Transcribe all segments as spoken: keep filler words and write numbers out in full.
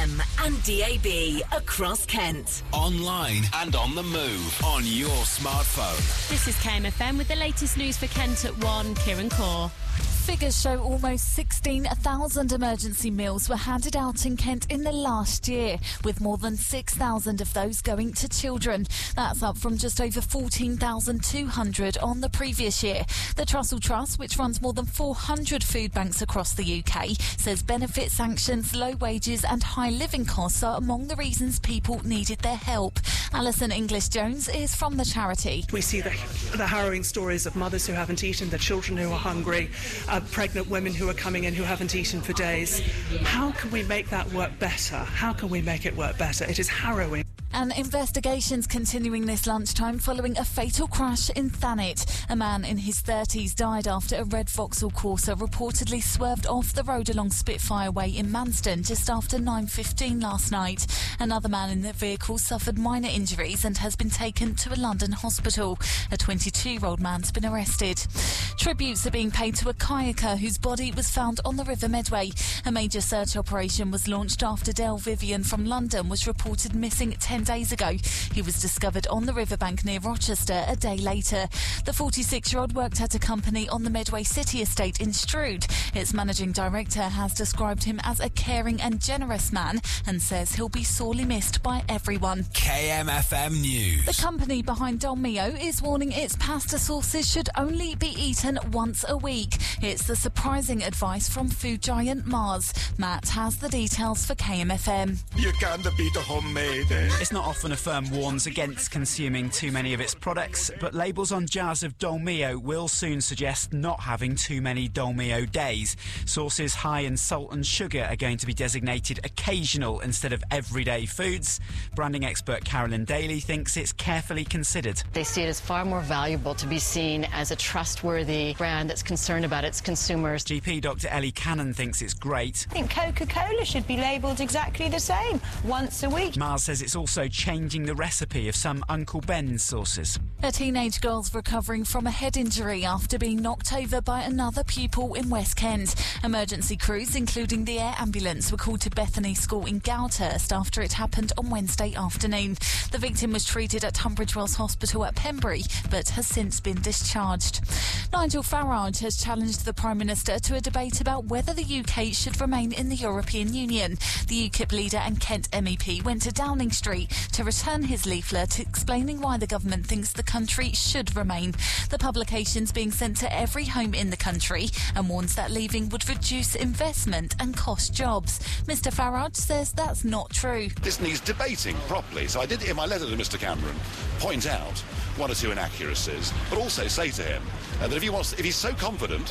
M and D A B across Kent. Online and on the move on your smartphone. This is K M F M with the latest news for Kent at one. Kieran Kaur. Figures show almost sixteen thousand emergency meals were handed out in Kent in the last year, with more than six thousand of those going to children. That's up from just over fourteen thousand two hundred on the previous year. The Trussell Trust, which runs more than four hundred food banks across the U K, says benefit sanctions, low wages and high living costs are among the reasons people needed their help. Alison English-Jones is from the charity. We see the, the harrowing stories of mothers who haven't eaten, their children who are hungry, uh, pregnant women who are coming in who haven't eaten for days. How can we make that work better? How can we make it work better? It is harrowing. And investigations continuing this lunchtime following a fatal crash in Thanet. A man in his thirties died after a red Vauxhall Corsa reportedly swerved off the road along Spitfire Way in Manston just after nine fifteen last night. Another man in the vehicle suffered minor injuries and has been taken to a London hospital. A twenty-two-year-old man's been arrested. Tributes are being paid to a kayaker whose body was found on the River Medway. A major search operation was launched after Dale Vivian from London was reported missing ten days ago. He was discovered on the riverbank near Rochester a day later. The forty-six-year-old worked at a company on the Medway City estate in Strood. Its managing director has described him as a caring and generous man and says he'll be sorely missed by everyone. K M F M News. The company behind Dolmio is warning its pasta sauces should only be eaten once a week. It's the surprising advice from food giant Mars. Matt has the details for K M F M. You can't beat a homemade. Eh? It's not often a firm warns against consuming too many of its products, but labels on jars of Dolmio will soon suggest not having too many Dolmio days. Sauces high in salt and sugar are going to be designated occasional instead of everyday foods. Branding expert Carolyn Daly thinks it's carefully considered. They see it as far more valuable to be seen as a trustworthy brand that's concerned about its consumers. G P Doctor Ellie Cannon thinks it's great. I think Coca-Cola should be labelled exactly the same, once a week. Mars says it's also changing the recipe of some Uncle Ben's sauces. A teenage girl's recovering from a head injury after being knocked over by another pupil in West Kent. Emergency crews, including the air ambulance, were called to Bethany School in Goudhurst after it happened on Wednesday afternoon. The victim was treated at Tunbridge Wells Hospital at Pembury, but has since been discharged. Nigel Farage has challenged the Prime Minister to a debate about whether the U K should remain in the European Union. The UKIP leader and Kent M E P went to Downing Street to return his leaflet explaining why the government thinks the country should remain. The publication's being sent to every home in the country and warns that leaving would reduce investment and cost jobs. Mister Farage says that's not true. This needs debating properly, so I did in my letter to Mister Cameron point out one or two inaccuracies, but also say to him uh, that if he wants, if he's so confident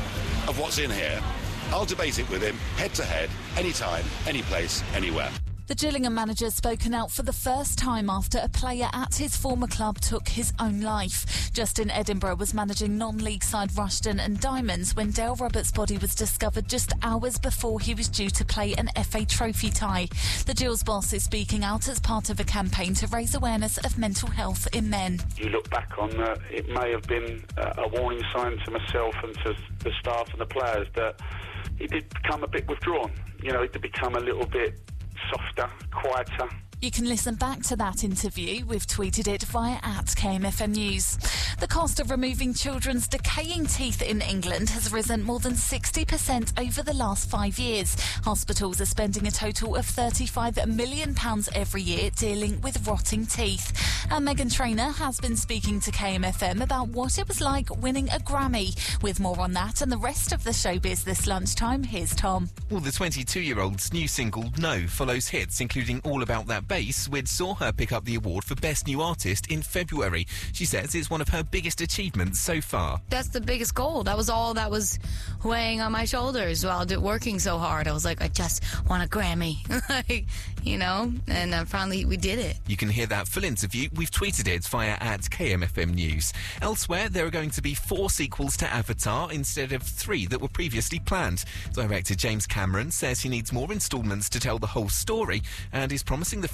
of what's in here, I'll debate it with him head to head, anytime, any place, anywhere. The Gillingham manager's spoken out for the first time after a player at his former club took his own life. Justin Edinburgh was managing non-league side Rushden and Diamonds when Dale Roberts' body was discovered just hours before he was due to play an F A Trophy tie. The Gills boss is speaking out as part of a campaign to raise awareness of mental health in men. You look back on uh, it may have been uh, a warning sign to myself and to the staff and the players that he did become a bit withdrawn. You know, he did become a little bit softer, quieter. You can listen back to that interview. We've tweeted it via at K M F M News. The cost of removing children's decaying teeth in England has risen more than sixty percent over the last five years. Hospitals are spending a total of thirty-five million pounds every year dealing with rotting teeth. And Meghan Trainor has been speaking to K M F M about what it was like winning a Grammy. With more on that and the rest of the showbiz this lunchtime, here's Tom. Well, the twenty-two-year-old's new single, No, follows hits including All About That Bass, which saw her pick up the award for Best New Artist in February. She says it's one of her biggest achievements so far. That's the biggest goal. That was all that was weighing on my shoulders while working so hard. I was like, I just want a Grammy. Like, you know, and uh, finally we did it. You can hear that full interview. We've tweeted it via at K M F M News. Elsewhere, there are going to be four sequels to Avatar instead of three that were previously planned. Director James Cameron says he needs more instalments to tell the whole story and is promising the film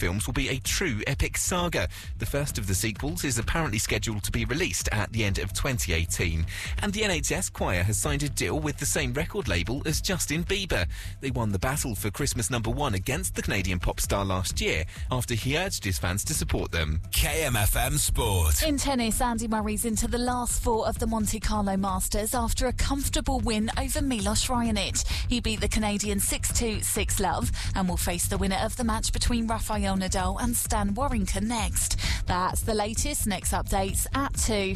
films will be a true epic saga. The first of the sequels is apparently scheduled to be released at the end of twenty eighteen. And the N H S Choir has signed a deal with the same record label as Justin Bieber. They won the battle for Christmas number one against the Canadian pop star last year after he urged his fans to support them. K M F M Sport. In tennis, Andy Murray's into the last four of the Monte Carlo Masters after a comfortable win over Milos Raonic. He beat the Canadian six two, six love and will face the winner of the match between Rafael Nadal and Stan Wawrinka next. That's the latest. Next updates at two.